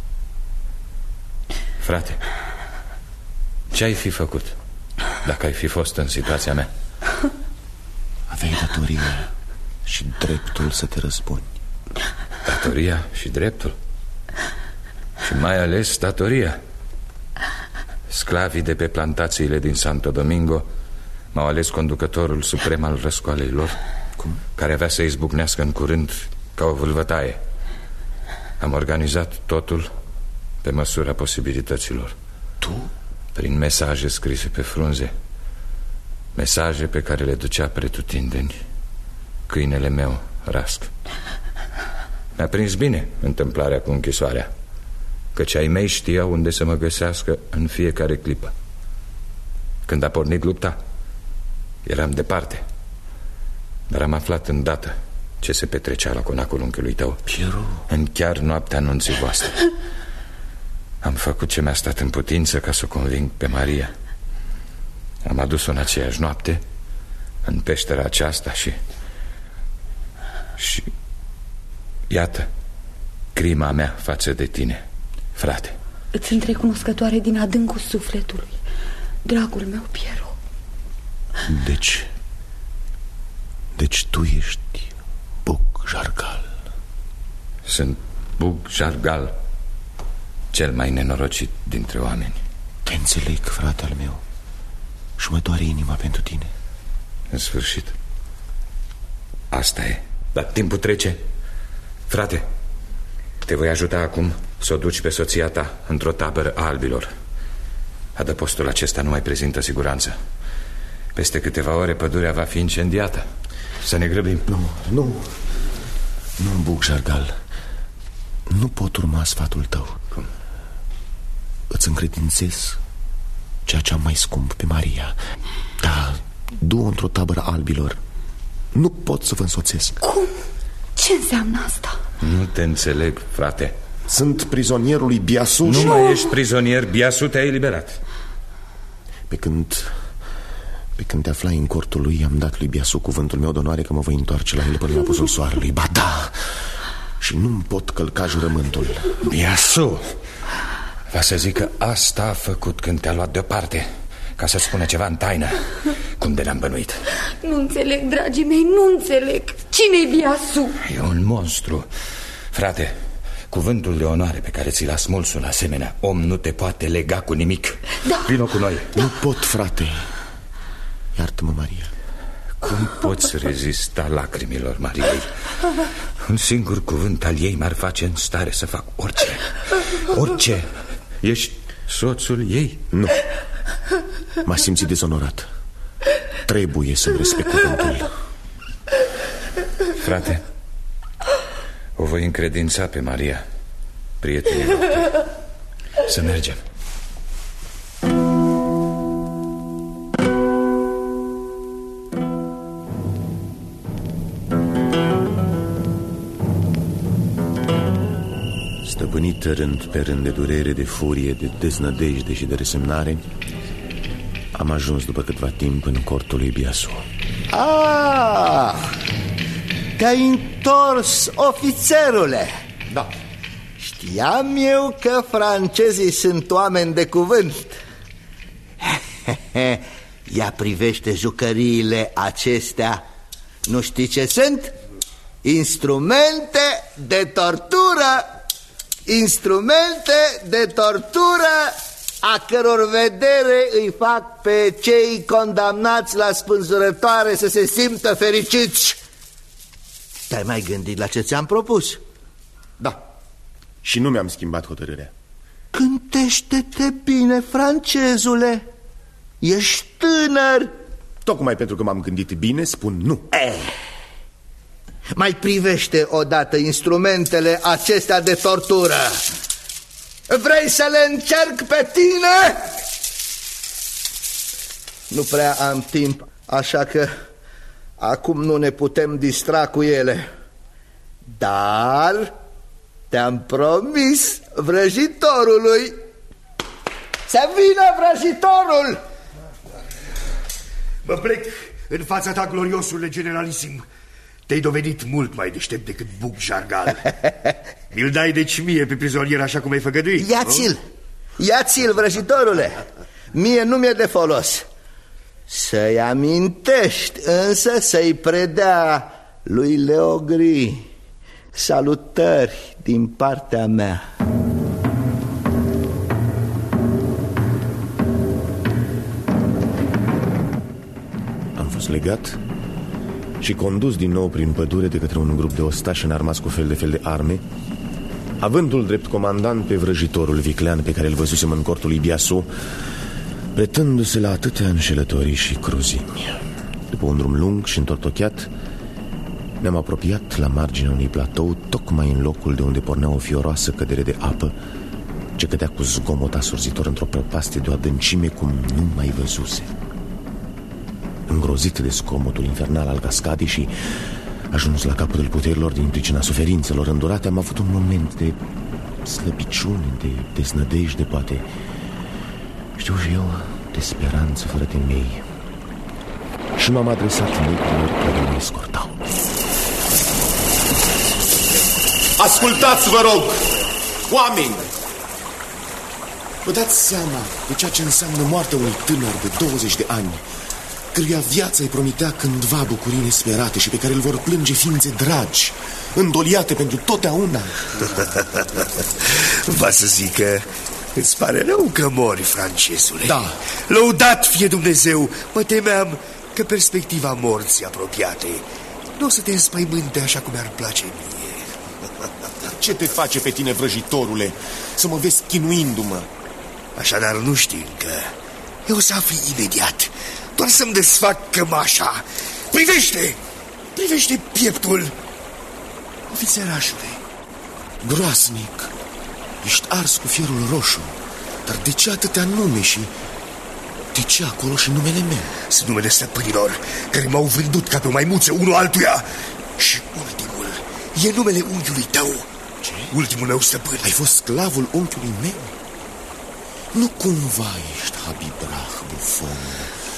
Frate, ce ai fi făcut dacă ai fi fost în situația mea? Aveai datoria și dreptul să te răzbuni. Datoria și dreptul? Și mai ales datoria. Sclavii de pe plantațiile din Santo Domingo m-au ales conducătorul suprem al răscoalei lor. Cum? Care avea să izbucnească în curând ca o vâlvătaie. Am organizat totul pe măsura posibilităților. Tu? Prin mesaje scrise pe frunze, mesaje pe care le ducea pretutindeni câinele meu, Rask. Mi-a prins bine întâmplarea cu închisoarea, căci ai mei știau unde să mă găsească în fiecare clipă. Când a pornit lupta, eram departe, dar am aflat îndată ce se petrecea la conacul unchiului tău. Piero. În chiar noaptea anunții voastre. Am făcut ce mi-a stat în putință ca să o conving pe Maria. Am adus-o în aceeași noapte în peștera aceasta și iată crima mea față de tine, frate. Îți sunt recunoscătoare din adâncul sufletului, dragul meu, Piero. Deci tu ești Bug Jargal. Sunt Bug Jargal, cel mai nenorocit dintre oameni. Te înțeleg, frate al meu, și mă doare inima pentru tine. În sfârșit. Asta e. Dar timpul trece. Frate, te voi ajuta acum să o duci pe soția ta într-o tabără a albilor. Adăpostul acesta nu mai prezintă siguranță. Peste câteva ore pădurea va fi incendiată. Să ne grăbim. Nu, Bug Jargal. Nu pot urma sfatul tău. Cum? Îți încredințez ceea ce am mai scump, pe Maria. Da, du-o într-o tabără a albilor. Nu pot să vă însoțesc. Cum? Ce înseamnă asta? Nu te înțeleg, frate. Sunt prizonierul lui Biasu. Nu mai ești prizonier, Biasu te-a eliberat. Pe când Pe când te aflai în cortul lui, am dat lui Biasu cuvântul meu de onoare că mă voi întoarce la el până la apusul soarelui. Ba da! Și nu-mi pot călca jurământul. Biasu! Va să zic că asta a făcut când te-a luat deoparte, ca să spună ceva în taină, cum de ne-am bănuit. Nu înțeleg, dragii mei, nu înțeleg. Cine-i Biasu? E un monstru. Frate, cuvântul de onoare pe care ți l-a smuls un asemenea om nu te poate lega cu nimic. Da. Vino cu noi. Da. Nu pot, frate. Iartă-mă, Maria. Cum poți rezista lacrimilor Mariei? Un singur cuvânt al ei m-ar face în stare să fac orice. Orice. Ești soțul ei? Nu. M-a simțit dezonorat. Trebuie să-mi respect cuvântul. Frate, o voi încredința pe Maria, prietenii noștri. Să mergem. Stăpânită rând pe rând de durere, de furie, de deznădejde și de resemnare, am ajuns după câtva timp în cortul lui Biasu. Te-ai întors, ofițerule. Da. Știam eu că francezii sunt oameni de cuvânt. Ia privește jucăriile acestea. Nu știi ce sunt? Instrumente de tortură. Instrumente de tortură a căror vedere îi fac pe cei condamnați la spânzurătoare să se simtă fericiți. Te-ai mai gândit la ce ți-am propus? Da. Și nu mi-am schimbat hotărârea. Gândește-te bine, francezule. Ești tânăr. Tocmai pentru că m-am gândit bine, spun nu. Mai privește odată instrumentele acestea de tortură. Vrei să le încerc pe tine? Nu prea am timp, așa că acum nu ne putem distra cu ele. Dar te-am promis vrăjitorului. Să vină vrăjitorul! Mă plec în fața ta, gloriosule generalisim. Te-ai dovedit mult mai deștept decât Buc Jargal. Mi-l dai deci mie pe prizonier așa cum ai făgăduit? Ia-ți-l, ia-ți-l, vrăjitorule. Mie nu mi-e de folos. Să-i amintești, însă să-i predea lui Leogri salutări din partea mea. Am fost legat și condus din nou prin pădure de către un grup de ostași înarmați cu fel de arme, avându-l drept comandant pe vrăjitorul viclean pe care îl văzusem în cortul lui Biasu, pretându-se la atâtea înșelătorii și cruzimi. După un drum lung și întortocheat, ne-am apropiat la marginea unui platou, tocmai în locul de unde pornea o fioroasă cădere de apă ce cădea cu zgomot asurzitor într-o prăpastie de o adâncime cum nu mai văzuse. Îngrozit de zgomotul infernal al cascadei și ajuns la capătul puterilor din pricina suferințelor îndurate, am avut un moment de slăbiciune, de deznădejde, poate, știu și eu, de speranță fără temei. Și m-am adresat negrilor care mă escortau. Ascultați, vă rog, oameni! Vă dați seama de ceea ce înseamnă moartea unui tânăr de 20 de ani, căruia viața îi promitea cândva bucurii nesperate și pe care îl vor plânge ființe dragi, îndoliate pentru totdeauna. Va să zic că îți pare rău că mori, francesule. Da. Lăudat fie Dumnezeu. Mă temeam că perspectiva morții apropiate nu o să te înspăimânte așa cum mi-ar place mie. Ce te face pe tine, vrăjitorule, să mă vezi chinuindu-mă? Așadar nu știi încă. Eu o să afli imediat. Doar să-mi desfac cămașa. Privește! Privește pieptul! Ofițerașule, groasnic, ești ars cu fierul roșu. Dar de ce atâtea nume și de ce acolo și numele meu? Sunt numele stăpânilor care m-au vândut ca pe o maimuță unul altuia. Și ultimul e numele unchiului tău. Ce? Ultimul meu stăpân. Ai fost sclavul unchiului meu? Nu cumva ești Habibrah, bufon,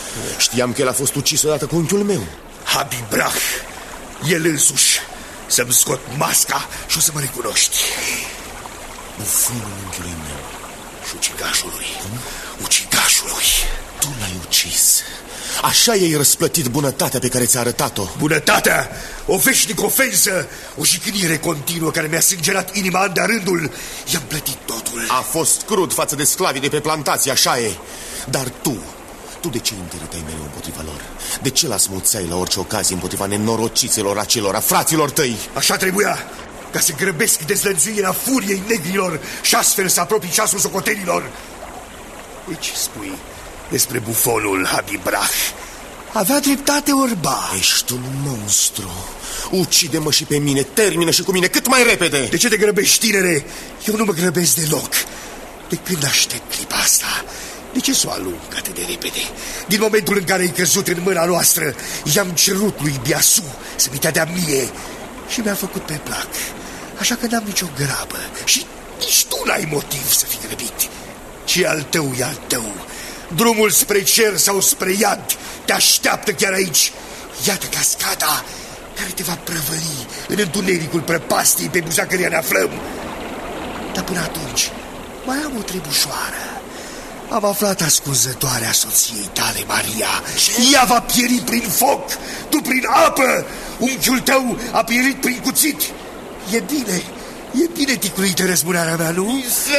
Știam că el a fost ucis odată cu unchiul meu. Habib Brah, el însuși. Să-mi scot masca și o să mă recunoști. Bufonul unchiului meu și ucigașului. Ucigașului. Tu l-ai ucis. Așa i-ai răsplătit bunătatea pe care ți-a arătat-o. Bunătatea? O veșnic ofensă, o jignire continuă care mi-a sângerat inima an de rândul. I-am plătit totul. A fost crud față de sclavii de pe plantație, așa e. Dar tu de ce întăritai mereu împotriva lor? De ce l-asmuțeai la orice ocazie împotriva nenorociților acelora, fraților tăi? Așa trebuia, ca să grăbesc dezlănțuirea furiei negrilor și astfel să apropii ceasul socotelilor. Ce spui despre bufonul Habib Brah? Avea dreptate orba. Ești un monstru. Ucide-mă și pe mine, termină și cu mine cât mai repede. De ce te grăbești, tinere? Eu nu mă grăbesc deloc. De când aștept clipa asta? De ce s-o alung atât de repede? Din momentul în care ai căzut în mâna noastră, i-am cerut lui Biasu să mi te dea mie și mi-a făcut pe plac. Așa că n-am nicio grabă și nici tu n-ai motiv să fii grăbit. Ce al tău e al tău. Drumul spre cer sau spre iad te așteaptă chiar aici. Iată cascada care te va prăvăli în întunericul prăpastiei pe buza căreia ne aflăm. Dar până atunci mai am o trebușoară. Am aflat ascunzătoarea soției tale, Maria. Ea va pieri prin foc, tu prin apă. Unchiul tău a pierit prin cuțit. E bine ticluită răzbunarea mea, nu?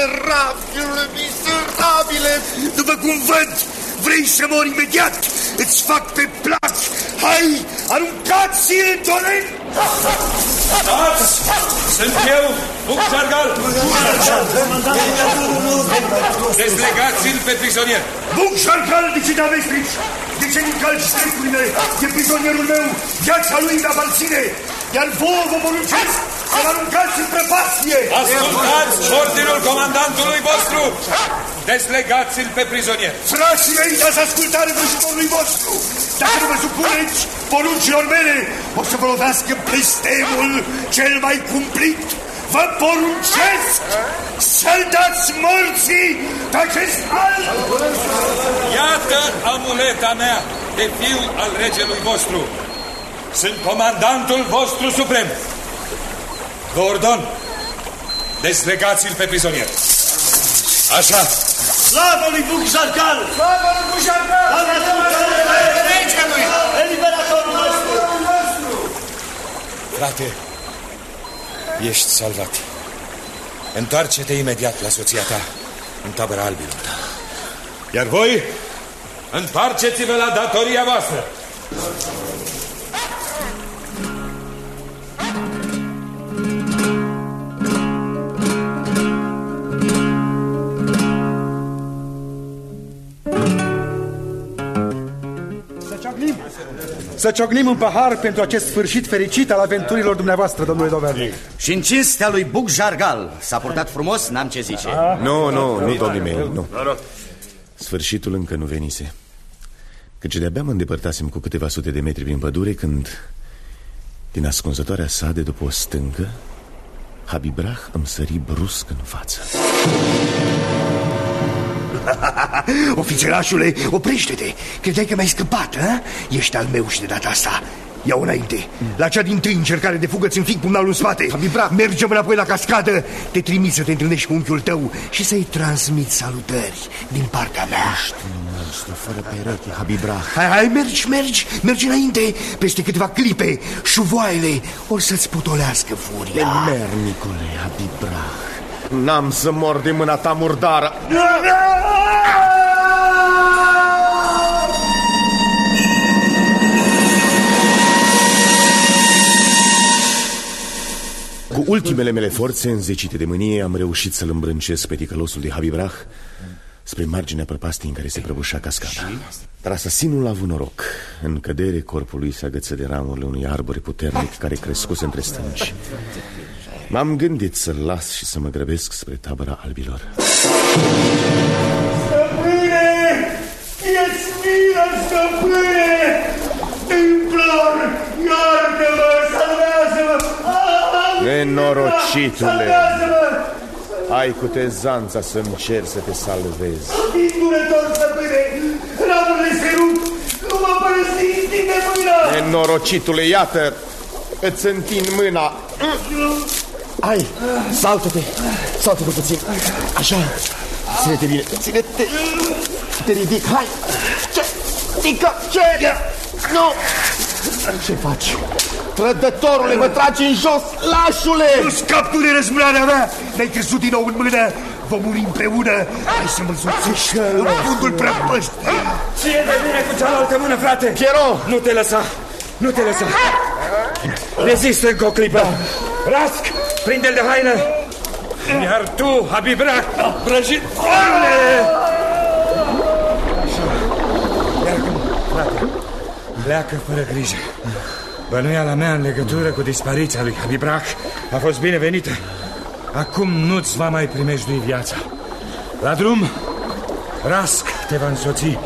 Miserabile! După cum văd, vrei să mori imediat. Îți fac pe plac. Hai, aruncați-l în torent! Stați! Sunt eu, Bug Jargal! Dezlegați-l pe prizonier! Bug Jargal, de ce te-aveți frici? De ce nu calci strecurile? E prizonierul meu, viața lui îmi aparține. Iar vouă vă poruncesc să-l aruncați în prăpastie! Ascultați ordinul comandantului vostru! Dezlegați-l pe prizonier! Frații mei, dați ascultare vrăjitorului vostru! Dacă nu vă supuneți poruncilor mele, o să vă lovească blestemul cel mai cumplit! Vă poruncesc să-l dați morții pe acest alb! Iată amuleta mea de fiu al regelui vostru! Sunt comandantul vostru suprem! Vă ordon, dezlegați-l pe prizonier! Așa! Slavă lui Bug Jargal! Slavă lui Bug Jargal! Regelui! Eliberatorul nostru! Frate, ești salvat. Întoarce-te imediat la soția ta, în tabăra albilor. Iar voi, întoarceți-vă la datoria voastră. Să ciocnim un pahar pentru acest sfârșit fericit al aventurilor dumneavoastră, domnule Dovernic. Și în cinstea lui Bug Jargal. S-a purtat frumos, n-am ce zice. Nu, domnii mei, nu. Sfârșitul încă nu venise. Căci de-abia mă îndepărtasem cu câteva sute de metri prin pădure când, din ascunzătoarea sa de după o stâncă, Habib Brah îmi sări brusc în față. Ofițerașule, oprește-te! Credeai că mi-ai scăpat, hă? Ești al meu și de data asta. Ia-o înainte. La cea din tâi încercare de fugă ți înfig pumnalul în spate. Mergem înapoi la cascadă. Te trimit să te întâlnești cu unchiul tău și să-i transmit salutări din partea mea. Ești un monstru fără pereche, Habib Brah. Hai, mergi înainte. Peste câteva clipe, șuvoaiele or să-ți putolească furia. Mer, Nicole, Habib Brah. N-am să mor de mâna ta murdară. Cu ultimele mele forțe înzecite de mânie am reușit să-l îmbrâncesc pe ticălosul de Habib Brah spre marginea prăpastii în care se prăbușea cascada. Dar asasinul a avut noroc. În cădere, corpul lui se agăță de ramurile unui arbore puternic care crescuse între stânci. M-am gândit să-l las și să mă grăbesc spre tabăra albilor. Stăpâne! E-ți milă, stăpâne! Te implor! Iartă-mă! Salvează-mă! Nenorocitule! Ai cu tezanța să-mi cer să te salvezi. Îndurător, stăpâne! Ramurile se rup cinstit de mână! Nenorocitule, iată, îți întind mâna. Hai, saltă-te, saltă-te puțin. Așa, ține-te bine, ține-te. Te ridic, hai. Ce? Tică, ce? Nu! Ce faci? Trădătorule, mă tragi în jos, lașule! Nu scap tu de răzbrarea mea! Ne-ai crezut din nou în mână? Vom muri împreună! Hai să mă însuțești în fundul prăpăști! Ție de bine cu cealaltă mână, frate! Piero! Nu te lăsa! Nu te lăsa! Rezistă încă o clipă! Rask! Prinde-l de haină! Iar tu, Habibrak, vrăjitorule! Frate, pleacă fără grijă. Bănuiala mea în legătură cu dispariția lui Habibrak a fost binevenită. Acum nu-ți va mai primejdui viața. La drum, Rask te va însoți.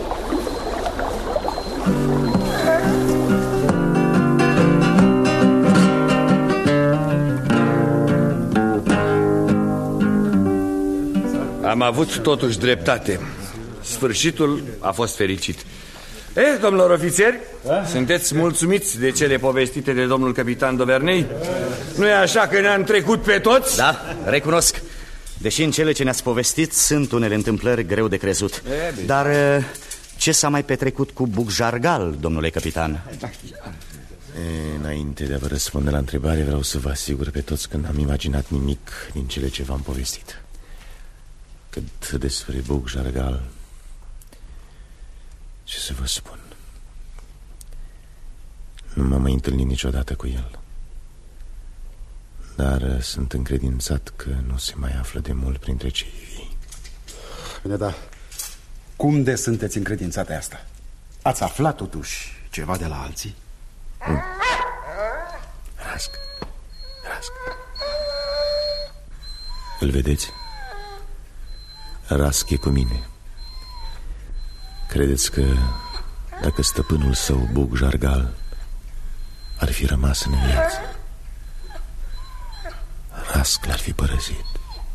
Am avut totuși dreptate. Sfârșitul a fost fericit. Domnilor ofițeri, sunteți mulțumiți de cele povestite de domnul capitan Dovernei? Nu e așa că ne-am trecut pe toți? Da, recunosc. Deși în cele ce ne-ați povestit sunt unele întâmplări greu de crezut. Dar ce s-a mai petrecut cu Bucjargal, domnule capitan? Înainte de a vă răspunde la întrebare, vreau să vă asigur pe toți că n-am imaginat nimic din cele ce v-am povestit. Cât despre Bucjargal, ce să vă spun? Nu m-am mai întâlnit niciodată cu el, dar sunt încredințat că nu se mai află de mult printre cei vii. Bine, da. Cum de sunteți încredințate asta? Ați aflat totuși ceva de la alții? Rask, Rask. Îl vedeți? Rask e cu mine. Credeți că dacă stăpânul său, Bucjargal, ar fi rămas în viață, Rask l-ar fi părăsit?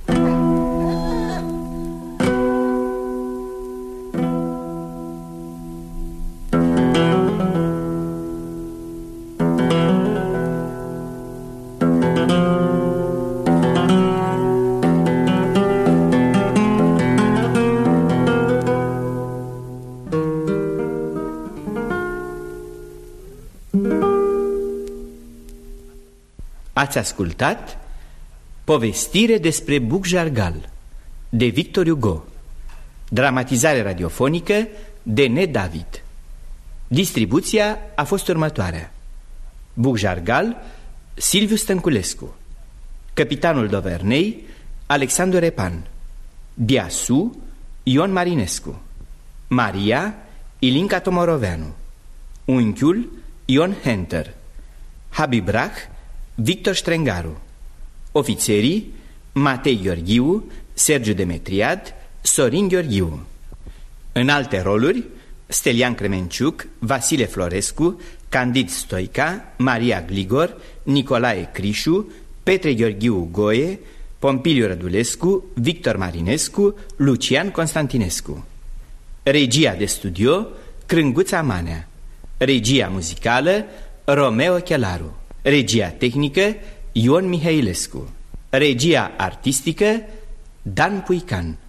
Ați ascultat Povestire despre Bucjargal de Victor Hugo, dramatizare radiofonică de N. David. Distribuția a fost următoarea: Bucjargal, Silviu Stănculescu; Capitanul Dovernei, Alexandru Repan; Biasu, Ion Marinescu; Maria, Ilinca Tomoroveanu; Unchiul, Ion Henter; Habibrak, Victor Strengaru; ofițerii, Matei Gheorghiu, Sergiu Demetriad, Sorin Gheorghiu. În alte roluri, Stelian Cremenciuc, Vasile Florescu, Candid Stoica, Maria Gligor, Nicolae Crișu, Petre Gheorghiu Goe, Pompiliu Rădulescu, Victor Marinescu, Lucian Constantinescu. Regia de studio, Crânguța Manea. Regia muzicală, Romeo Chelaru. Regia tehnică, Ion Mihailescu. Regia artistică, Dan Puican.